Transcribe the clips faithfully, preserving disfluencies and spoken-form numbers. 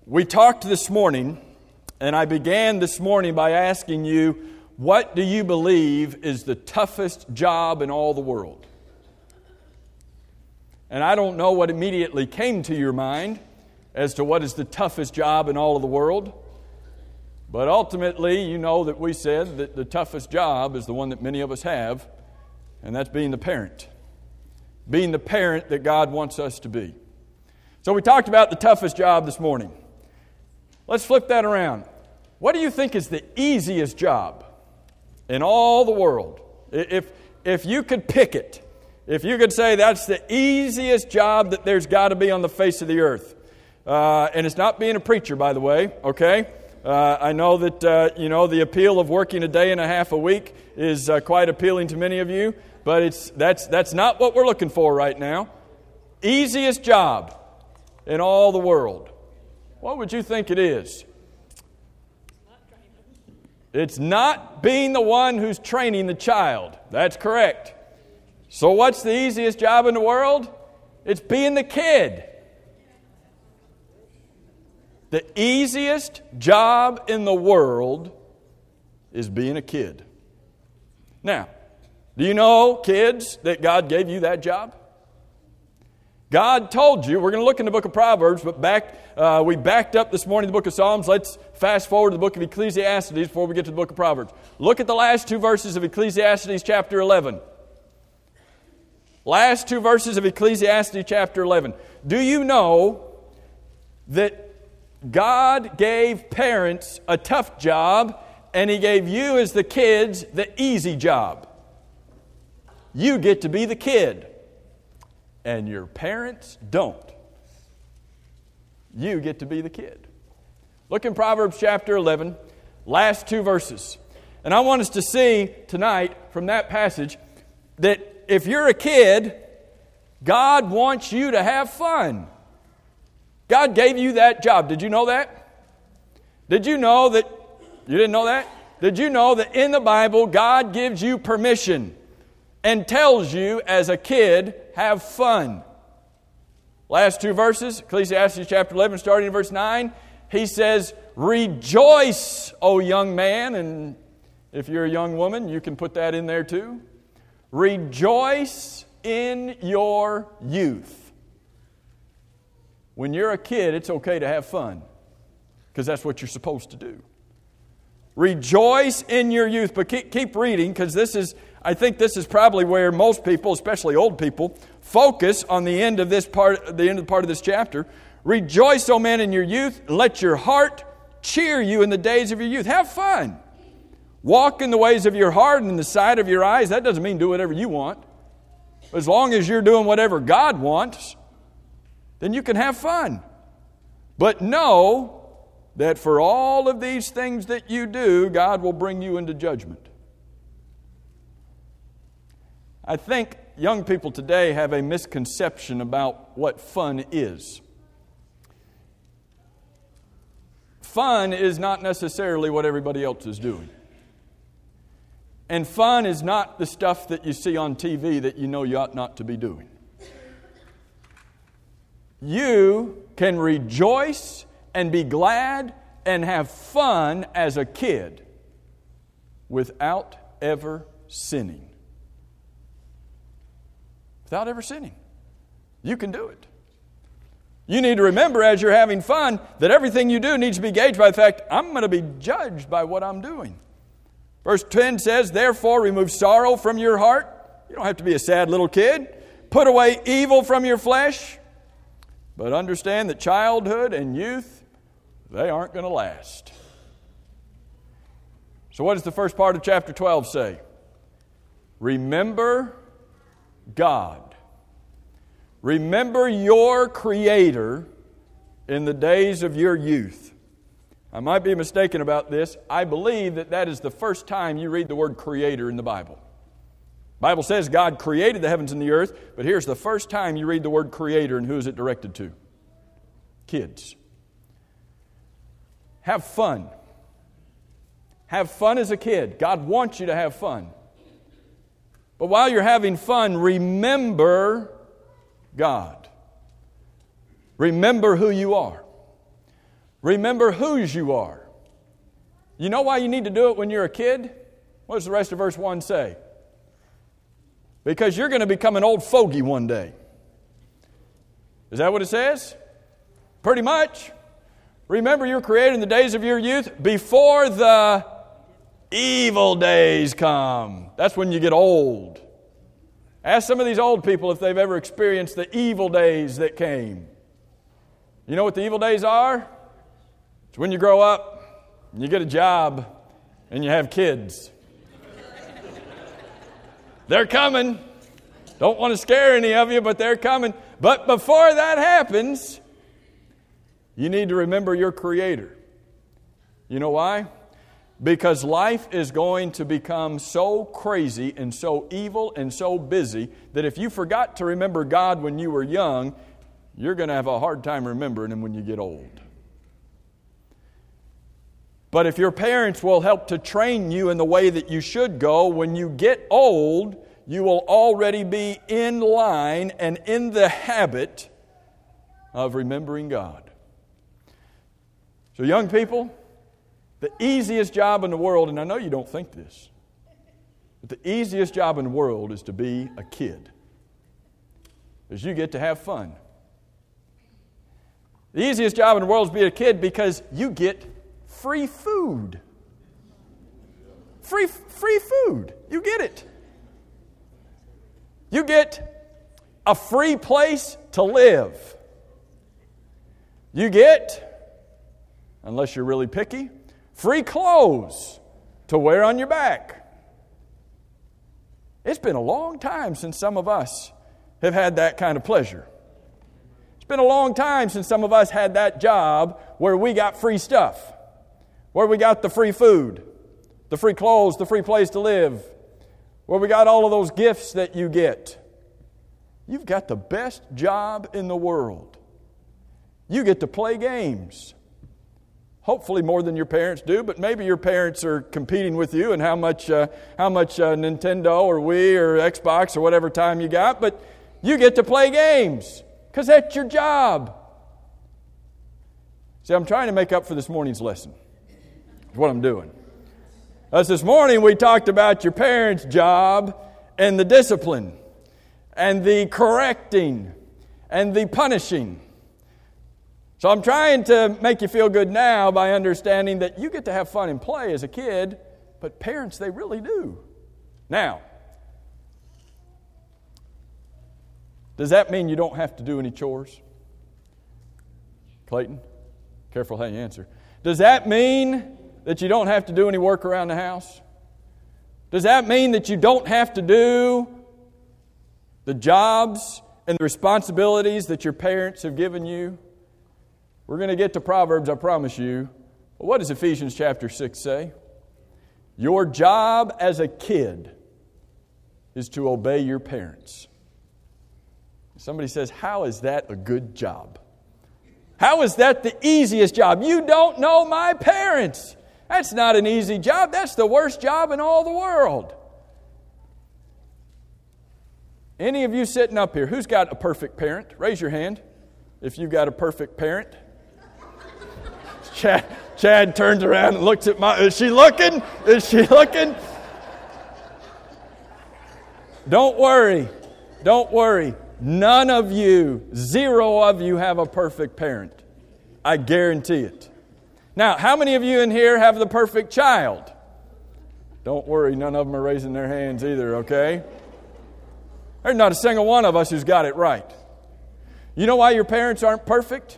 We talked this morning, and I began this morning by asking you, what do you believe is the toughest job in all the world? And I don't know what immediately came to your mind as to what is the toughest job in all of the world. But ultimately, you know that we said that the toughest job is the one that many of us have, and that's being the parent. Being the parent that God wants us to be. So we talked about the toughest job this morning. Let's flip that around. What do you think is the easiest job in all the world? If, if you could pick it, if you could say that's the easiest job that there's got to be on the face of the earth. Uh, and it's not being a preacher, by the way, okay? Uh, I know that, uh, you know, the appeal of working a day and a half a week is uh, quite appealing to many of you, but it's that's that's not what we're looking for right now. Easiest job in all the world. What would you think it is? It's not being the one who's training the child. That's correct. So what's the easiest job in the world? It's being the kid. The easiest job in the world is being a kid. Now, do you know, kids, that God gave you that job? God told you, we're going to look in the book of Proverbs, but back uh, we backed up this morning the book of Psalms. Let's fast forward to the book of Ecclesiastes before we get to the book of Proverbs. Look at the last two verses of Ecclesiastes chapter eleven. Last two verses of Ecclesiastes chapter eleven. Do you know that God gave parents a tough job and He gave you as the kids the easy job? You get to be the kid. And your parents don't. You get to be the kid. Look in Proverbs chapter eleven, last two verses. And I want us to see tonight from that passage that if you're a kid, God wants you to have fun. God gave you that job. Did you know that? Did you know that? You didn't know that? Did you know that in the Bible, God gives you permission and tells you as a kid, have fun. Last two verses, Ecclesiastes chapter eleven, starting in verse nine, he says, rejoice, O young man. And if you're a young woman, you can put that in there too. Rejoice in your youth. When you're a kid, it's okay to have fun because that's what you're supposed to do. Rejoice in your youth. But keep, keep reading because this is, I think this is probably where most people, especially old people, focus on the end of this part, the end of the part of this chapter. Rejoice, O man, in your youth. Let your heart cheer you in the days of your youth. Have fun. Walk in the ways of your heart and in the sight of your eyes. That doesn't mean do whatever you want. As long as you're doing whatever God wants, then you can have fun. But know that for all of these things that you do, God will bring you into judgment. I think young people today have a misconception about what fun is. Fun is not necessarily what everybody else is doing. And fun is not the stuff that you see on T V that you know you ought not to be doing. You can rejoice and be glad and have fun as a kid without ever sinning. Without ever sinning. You can do it. You need to remember as you're having fun that everything you do needs to be gauged by the fact, I'm going to be judged by what I'm doing. Verse ten says, therefore remove sorrow from your heart. You don't have to be a sad little kid. Put away evil from your flesh. But understand that childhood and youth, they aren't going to last. So what does the first part of chapter twelve say? Remember God. Remember your Creator in the days of your youth. I might be mistaken about this. I believe that that is the first time you read the word Creator in the Bible. The Bible says God created the heavens and the earth, but here's the first time you read the word Creator, and who is it directed to? Kids. Have fun. Have fun as a kid. God wants you to have fun. But while you're having fun, remember God. Remember who you are. Remember whose you are. You know why you need to do it when you're a kid? What does the rest of verse one say? Because you're going to become an old fogey one day. Is that what it says? Pretty much. Remember your Creator in the days of your youth before the evil days come. That's when you get old. Ask some of these old people if they've ever experienced the evil days that came. You know what the evil days are? It's when you grow up, and you get a job, and you have kids. They're coming. Don't want to scare any of you, but they're coming. But before that happens, you need to remember your Creator. You know why? Because life is going to become so crazy and so evil and so busy that if you forgot to remember God when you were young, you're going to have a hard time remembering Him when you get old. But if your parents will help to train you in the way that you should go, when you get old, you will already be in line and in the habit of remembering God. So young people, the easiest job in the world, and I know you don't think this, but the easiest job in the world is to be a kid. Because you get to have fun. The easiest job in the world is to be a kid because you get free food. Free, free food. You get it. You get a free place to live. You get, unless you're really picky, free clothes to wear on your back. It's been a long time since some of us have had that kind of pleasure. It's been a long time since some of us had that job where we got free stuff, where we got the free food, the free clothes, the free place to live, where we got all of those gifts that you get. You've got the best job in the world. You get to play games. Hopefully more than your parents do, but maybe your parents are competing with you and how much uh, how much uh, Nintendo or Wii or Xbox or whatever time you got, but you get to play games because that's your job. See, I'm trying to make up for this morning's lesson. That's what I'm doing. As this morning we talked about your parents' job and the discipline and the correcting and the punishing. So I'm trying to make you feel good now by understanding that you get to have fun and play as a kid, but parents, they really do. Now, does that mean you don't have to do any chores? Clayton, careful how you answer. Does that mean that you don't have to do any work around the house? Does that mean that you don't have to do the jobs and the responsibilities that your parents have given you? We're going to get to Proverbs, I promise you. But what does Ephesians chapter six say? Your job as a kid is to obey your parents. Somebody says, how is that a good job? How is that the easiest job? You don't know my parents. That's not an easy job. That's the worst job in all the world. Any of you sitting up here, who's got a perfect parent? Raise your hand if you've got a perfect parent. Chad, Chad turns around and looks at my... Is she looking? Is she looking? Don't worry. Don't worry. None of you, zero of you have a perfect parent. I guarantee it. Now, how many of you in here have the perfect child? Don't worry, none of them are raising their hands either, okay? There's not a single one of us who's got it right. You know why your parents aren't perfect?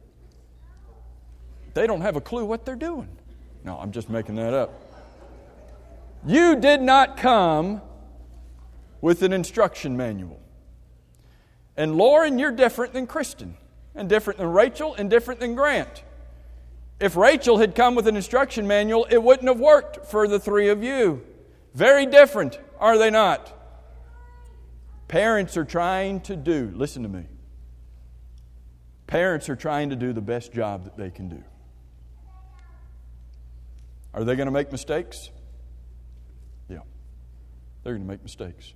They don't have a clue what they're doing. No, I'm just making that up. You did not come with an instruction manual. And Lauren, you're different than Kristen, and different than Rachel, and different than Grant. If Rachel had come with an instruction manual, it wouldn't have worked for the three of you. Very different, are they not? Parents are trying to do, listen to me. Parents are trying to do the best job that they can do. Are they going to make mistakes? Yeah, they're going to make mistakes.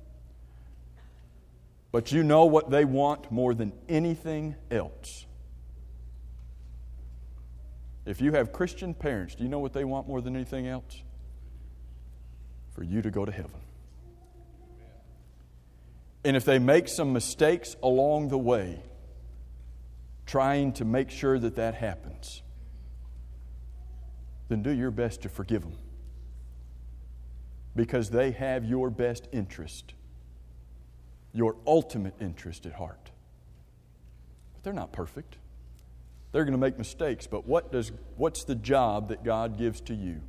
But you know what they want more than anything else? If you have Christian parents, do you know what they want more than anything else? For you to go to heaven. And if they make some mistakes along the way, trying to make sure that that happens, then do your best to forgive them. Because they have your best interest, your ultimate interest at heart. But they're not perfect. They're going to make mistakes. But what does what's the job that God gives to you?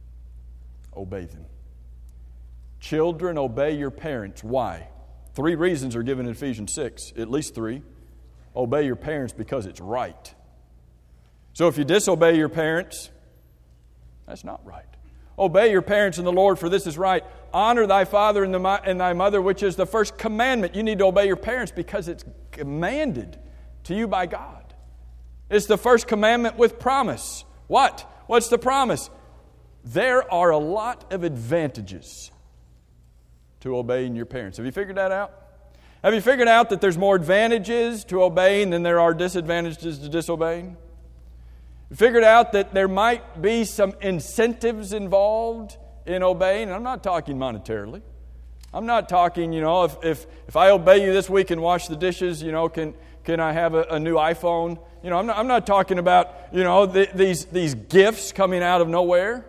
Obey them. Children, obey your parents. Why? Three reasons are given in Ephesians six, at least three. Obey your parents because it's right. So if you disobey your parents, that's not right. Obey your parents in the Lord, for this is right. Honor thy father and, the, and thy mother, which is the first commandment. You need to obey your parents because it's commanded to you by God. It's the first commandment with promise. What? What's the promise? There are a lot of advantages to obeying your parents. Have you figured that out? Have you figured out that there's more advantages to obeying than there are disadvantages to disobeying? You figured out that there might be some incentives involved in obeying. I'm not talking monetarily. I'm not talking, you know, if if, if I obey you this week and wash the dishes, you know, can can I have a, a new iPhone? You know, I'm not, I'm not talking about, you know, the, these these gifts coming out of nowhere.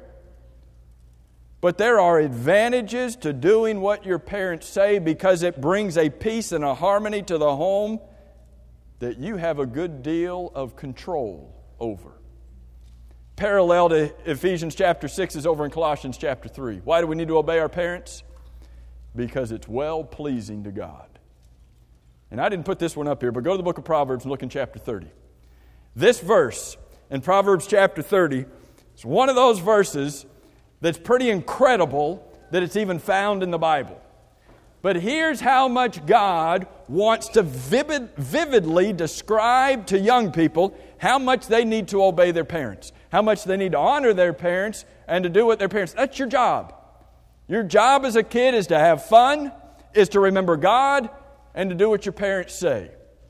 But there are advantages to doing what your parents say because it brings a peace and a harmony to the home that you have a good deal of control over. Parallel to Ephesians chapter six is over in Colossians chapter three. Why do we need to obey our parents? Because it's well-pleasing to God. And I didn't put this one up here, but go to the book of Proverbs and look in chapter thirty. This verse in Proverbs chapter thirty is one of those verses that's pretty incredible that it's even found in the Bible. But here's how much God wants to vivid, vividly describe to young people how much they need to obey their parents, how much they need to honor their parents and to do what their parents. That's your job. Your job as a kid is to have fun, is to remember God, and to do what your parents say.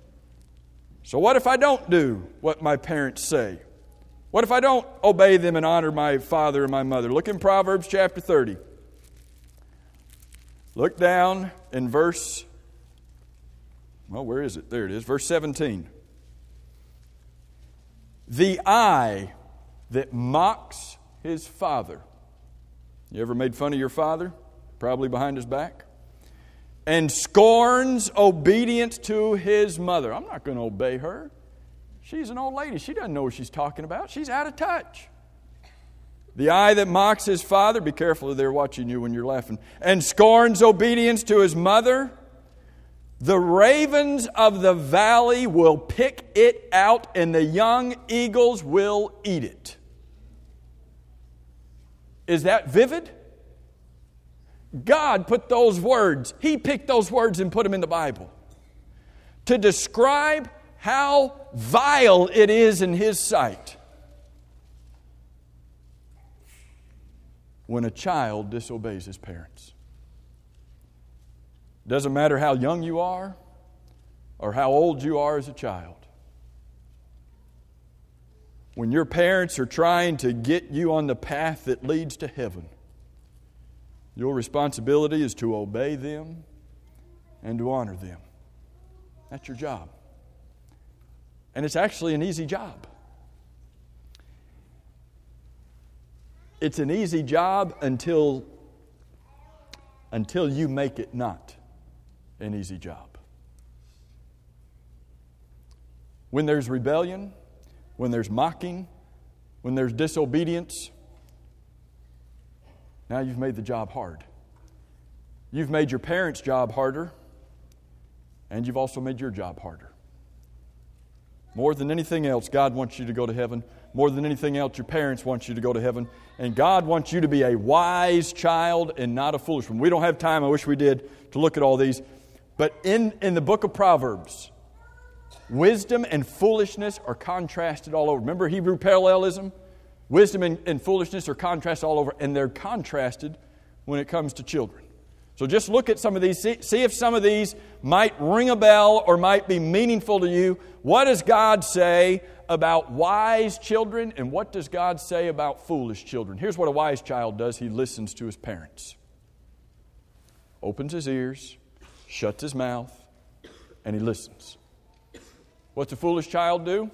So what if I don't do what my parents say? What if I don't obey them and honor my father and my mother? Look in Proverbs chapter thirty. Look down in verse, well, where is it? There it is, verse seventeen. The eye that mocks his father. You ever made fun of your father? Probably behind his back. And scorns obedience to his mother. I'm not going to obey her. She's an old lady. She doesn't know what she's talking about. She's out of touch. The eye that mocks his father, be careful, they're watching you when you're laughing, and scorns obedience to his mother. The ravens of the valley will pick it out, and the young eagles will eat it. Is that vivid? God put those words, He picked those words and put them in the Bible to describe how vile it is in His sight when a child disobeys his parents. Doesn't matter how young you are or how old you are as a child. When your parents are trying to get you on the path that leads to heaven, your responsibility is to obey them and to honor them. That's your job. And it's actually an easy job. It's an easy job until, until you make it not an easy job. When there's rebellion, when there's mocking, when there's disobedience, now you've made the job hard. You've made your parents' job harder, and you've also made your job harder. More than anything else, God wants you to go to heaven. More than anything else, your parents want you to go to heaven. And God wants you to be a wise child and not a foolish one. We don't have time, I wish we did, to look at all these. But in, in the book of Proverbs, wisdom and foolishness are contrasted all over. Remember Hebrew parallelism? Wisdom and, and foolishness are contrasted all over, and they're contrasted when it comes to children. So just look at some of these. See, see if some of these might ring a bell or might be meaningful to you. What does God say about wise children and what does God say about foolish children. Here's what a wise child does. He listens to his parents. Opens his ears, shuts his mouth, and he listens. What's a foolish child do?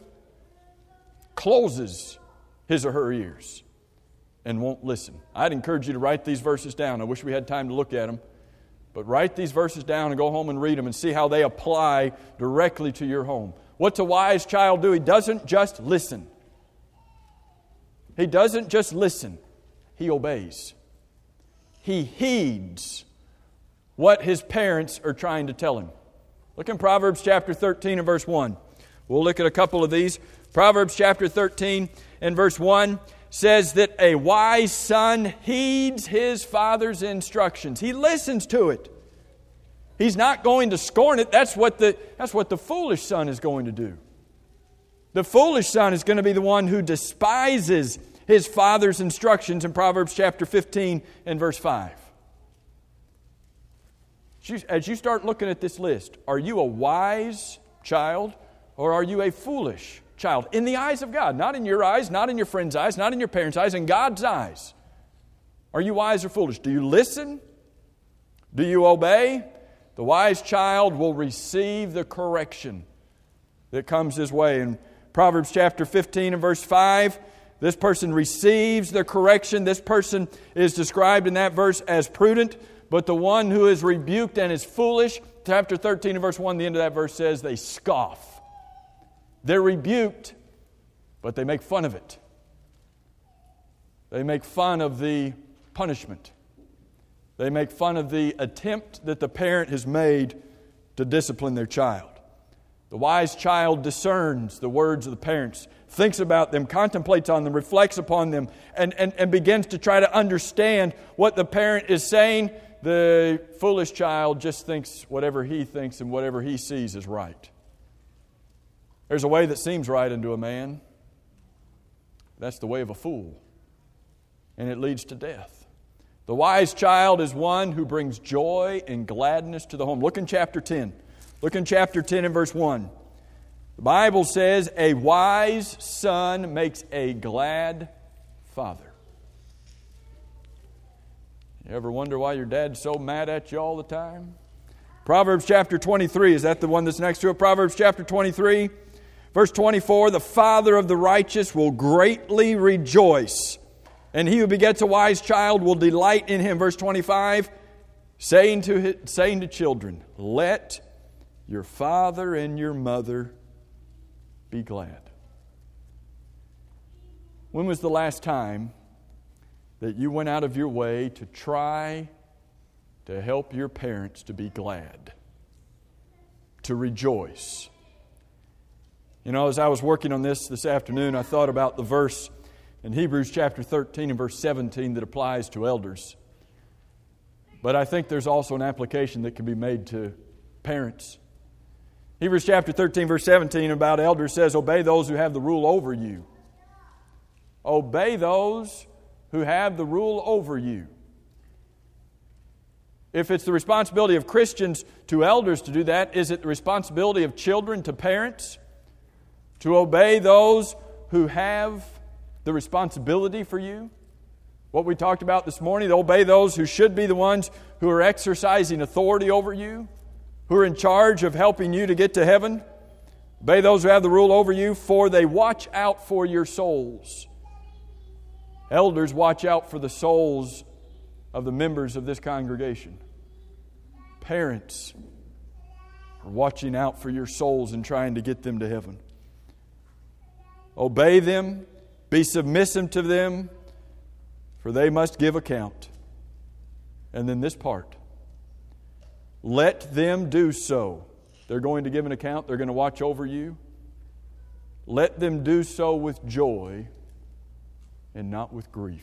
Closes his or her ears and won't listen. I'd encourage you to write these verses down. I wish we had time to look at them. But write these verses down and go home and read them and see how they apply directly to your home. What's a wise child do? He doesn't just listen. He doesn't just listen. He obeys. He heeds what his parents are trying to tell him. Look in Proverbs chapter thirteen and verse one. We'll look at a couple of these. Proverbs chapter thirteen and verse one says that a wise son heeds his father's instructions. He listens to it. He's not going to scorn it. That's what the, that's what the foolish son is going to do. The foolish son is going to be the one who despises his father's instructions in Proverbs chapter fifteen and verse five. As you start looking at this list, are you a wise child or are you a foolish child? In the eyes of God, not in your eyes, not in your friend's eyes, not in your parents' eyes, in God's eyes. Are you wise or foolish? Do you listen? Do you obey? The wise child will receive the correction that comes his way. In Proverbs chapter fifteen and verse five, this person receives the correction. This person is described in that verse as prudent, but the one who is rebuked and is foolish, chapter thirteen and verse one, the end of that verse says they scoff. They're rebuked, but they make fun of it. They make fun of the punishment. They make fun of the attempt that the parent has made to discipline their child. The wise child discerns the words of the parents, thinks about them, contemplates on them, reflects upon them, and, and, and begins to try to understand what the parent is saying. The foolish child just thinks whatever he thinks and whatever he sees is right. There's a way that seems right unto a man. That's the way of a fool. And it leads to death. The wise child is one who brings joy and gladness to the home. Look in chapter ten. Look in chapter ten and verse one. The Bible says, a wise son makes a glad father. You ever wonder why your dad's so mad at you all the time? Proverbs chapter twenty-three, is that the one that's next to it? Proverbs chapter twenty-three, verse twenty-four, the father of the righteous will greatly rejoice, and he who begets a wise child will delight in him. Verse twenty-five, saying to, his, saying to children, let your father and your mother be glad. When was the last time that you went out of your way to try to help your parents to be glad, to rejoice? You know, as I was working on this this afternoon, I thought about the verse in Hebrews chapter thirteen and verse seventeen that applies to elders. But I think there's also an application that can be made to parents. Hebrews chapter thirteen verse seventeen about elders says, obey those who have the rule over you. Obey those who have the rule over you. If it's the responsibility of Christians to elders to do that, is it the responsibility of children to parents to obey those who have the responsibility for you? What we talked about this morning, to obey those who should be the ones who are exercising authority over you, who are in charge of helping you to get to heaven. Obey those who have the rule over you, for they watch out for your souls. Elders watch out for the souls of the members of this congregation. Parents are watching out for your souls and trying to get them to heaven. Obey them, be submissive to them, for they must give account. And then this part. Let them do so. They're going to give an account. They're going to watch over you. Let them do so with joy and not with grief.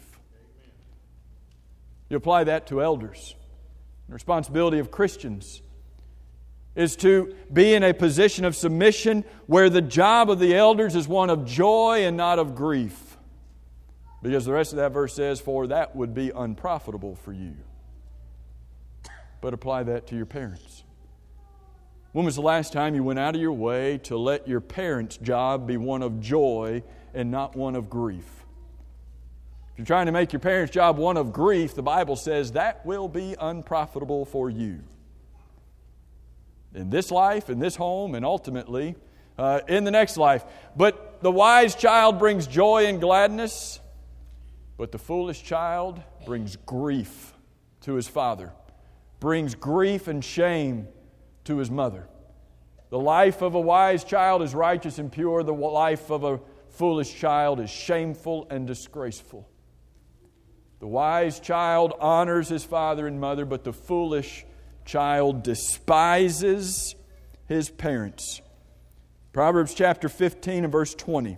You apply that to elders. The responsibility of Christians is to be in a position of submission where the job of the elders is one of joy and not of grief. Because the rest of that verse says, for that would be unprofitable for you. But apply that to your parents. When was the last time you went out of your way to let your parents' job be one of joy and not one of grief? If you're trying to make your parents' job one of grief, the Bible says that will be unprofitable for you. In this life, in this home, and ultimately uh, in the next life. But the wise child brings joy and gladness, but the foolish child brings grief to his father, brings grief and shame to his mother. The life of a wise child is righteous and pure. The life of a foolish child is shameful and disgraceful. The wise child honors his father and mother, but the foolish child despises his parents. Proverbs chapter fifteen and verse twenty.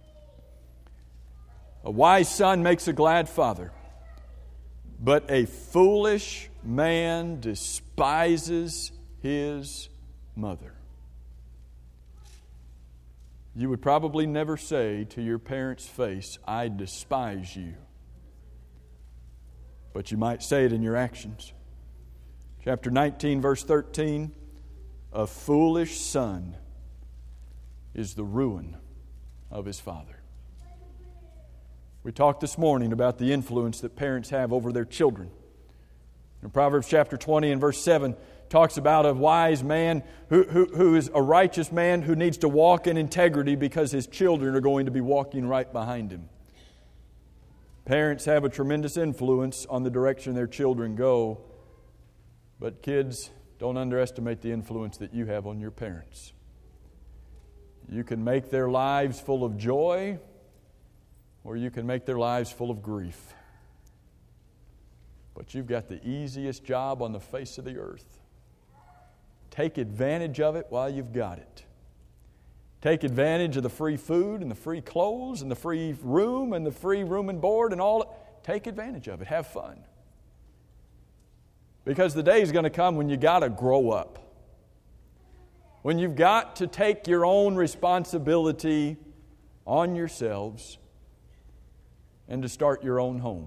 A wise son makes a glad father, but a foolish man despises his mother. You would probably never say to your parents' face, I despise you. But you might say it in your actions. Chapter nineteen, verse thirteen, a foolish son is the ruin of his father. We talked this morning about the influence that parents have over their children. In Proverbs chapter twenty and verse seven talks about a wise man who, who, who is a righteous man who needs to walk in integrity because his children are going to be walking right behind him. Parents have a tremendous influence on the direction their children go, but kids, don't underestimate the influence that you have on your parents. You can make their lives full of joy, or you can make their lives full of grief. But you've got the easiest job on the face of the earth. Take advantage of it while you've got it. Take advantage of the free food and the free clothes and the free room and the free room and board and all. Take advantage of it. Have fun. Because the day is going to come when you got to grow up. When you've got to take your own responsibility on yourselves and to start your own home.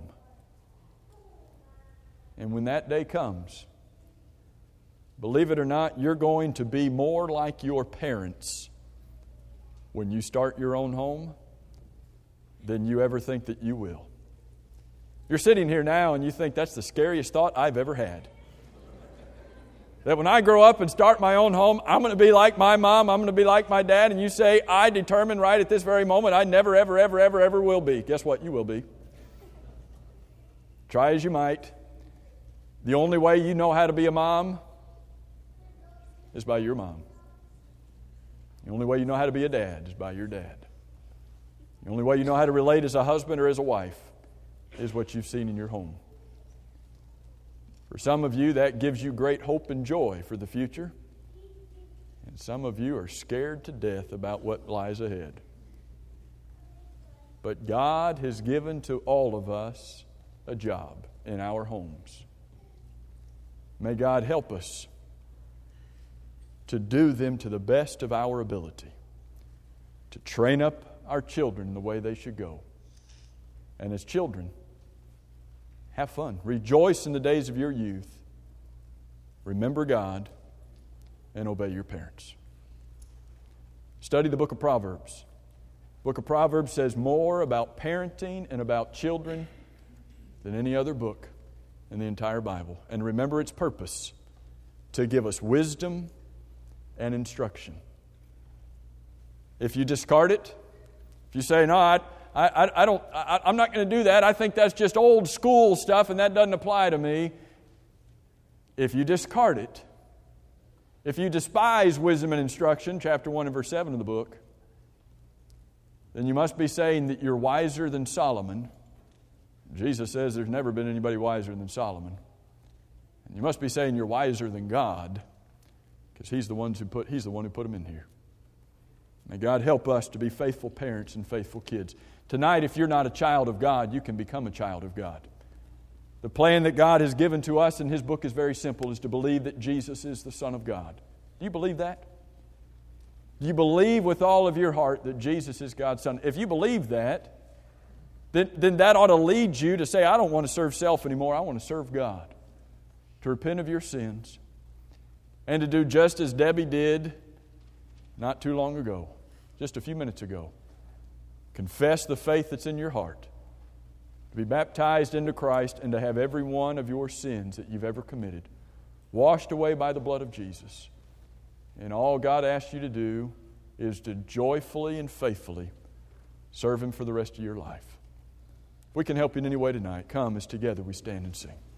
And when that day comes, believe it or not, you're going to be more like your parents when you start your own home than you ever think that you will. You're sitting here now and you think that's the scariest thought I've ever had. That when I grow up and start my own home, I'm going to be like my mom, I'm going to be like my dad, and you say, I determine right at this very moment I never, ever, ever, ever, ever will be. Guess what? You will be. Try as you might. The only way you know how to be a mom is by your mom. The only way you know how to be a dad is by your dad. The only way you know how to relate as a husband or as a wife is what you've seen in your home. For some of you, that gives you great hope and joy for the future. And some of you are scared to death about what lies ahead. But God has given to all of us a job in our homes. May God help us to do them to the best of our ability, to train up our children in the way they should go. And as children, have fun. Rejoice in the days of your youth. Remember God and obey your parents. Study the book of Proverbs. The book of Proverbs says more about parenting and about children than any other book in the entire Bible. And remember its purpose, to give us wisdom and instruction. If you discard it, if you say, no, I, I, I don't, I, I'm not going to do that, I think that's just old school stuff and that doesn't apply to me. If you discard it, if you despise wisdom and instruction, chapter one and verse seven of the book, then you must be saying that you're wiser than Solomon. Jesus says there's never been anybody wiser than Solomon. And you must be saying you're wiser than God, because He's the ones who put He's the one who put them in here. May God help us to be faithful parents and faithful kids. Tonight, if you're not a child of God, you can become a child of God. The plan that God has given to us in His book is very simple, is to believe that Jesus is the Son of God. Do you believe that? Do you believe with all of your heart that Jesus is God's Son? If you believe that, then, then that ought to lead you to say, I don't want to serve self anymore, I want to serve God. To repent of your sins and to do just as Debbie did not too long ago, just a few minutes ago. Confess the faith that's in your heart, to be baptized into Christ, and to have every one of your sins that you've ever committed washed away by the blood of Jesus. And all God asks you to do is to joyfully and faithfully serve Him for the rest of your life. If we can help you in any way tonight, come as together we stand and sing.